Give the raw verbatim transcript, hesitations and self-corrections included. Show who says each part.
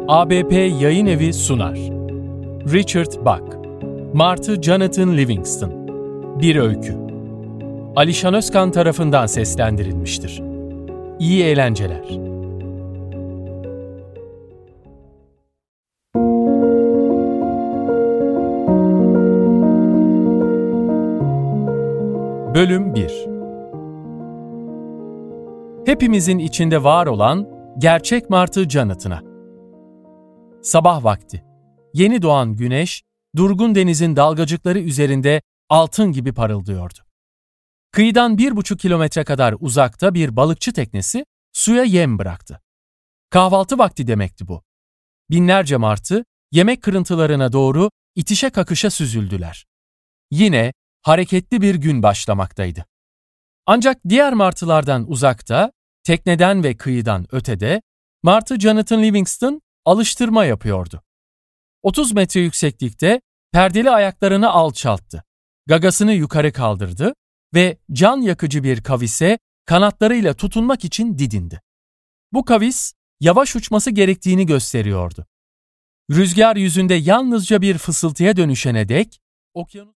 Speaker 1: A B P Yayın Evi sunar. Richard Bach, Martı Jonathan Livingston. Bir öykü. Alişan Özkan tarafından seslendirilmiştir. İyi eğlenceler. Bölüm bir. Hepimizin içinde var olan gerçek Martı Jonathan'a. Sabah vakti. Yeni doğan güneş, durgun denizin dalgacıkları üzerinde altın gibi parıldıyordu. Kıyıdan bir buçuk kilometre kadar uzakta bir balıkçı teknesi suya yem bıraktı. Kahvaltı vakti demekti bu. Binlerce martı yemek kırıntılarına doğru itişe kakışa süzüldüler. Yine hareketli bir gün başlamaktaydı. Ancak diğer martılardan uzakta, tekneden ve kıyıdan ötede, Martı Jonathan Livingston alıştırma yapıyordu. otuz metre yükseklikte perdeli ayaklarını alçalttı, gagasını yukarı kaldırdı ve can yakıcı bir kavise kanatlarıyla tutunmak için didindi. Bu kavis yavaş uçması gerektiğini gösteriyordu. Rüzgar yüzünde yalnızca bir fısıltıya dönüşene dek, okyanus